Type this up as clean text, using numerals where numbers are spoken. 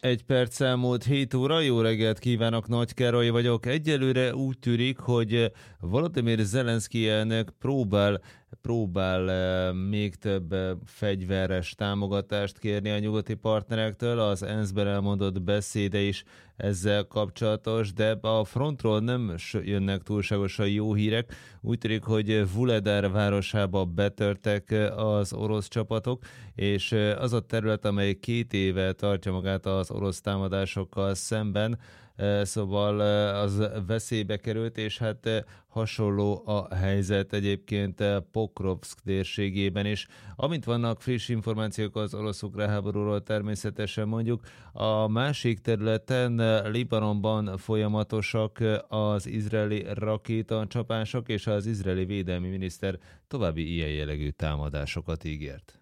Egy perc elmúlt 7 óra, jó reggelt kívánok, Nagy Károly vagyok. Egyelőre úgy tűnik, hogy Volodymyr Zelenszky elnök próbál még több fegyveres támogatást kérni a nyugati partnerektől, az ENSZ-ben elmondott beszéde is ezzel kapcsolatos, de a frontról nem jönnek túlságosan jó hírek. Úgy tűnik, hogy Vuhledar városába betörtek az orosz csapatok, és az a terület, amely 2 éve tartja magát az orosz támadásokkal szemben, szóval az veszélybe került, és hát hasonló a helyzet egyébként Pokrovsk térségében is. Amint vannak friss információk az orosz-ukrán háborúról, természetesen mondjuk, a másik területen, Libanonban folyamatosak az izraeli rakétacsapások, és az izraeli védelmi miniszter további ilyen jellegű támadásokat ígért.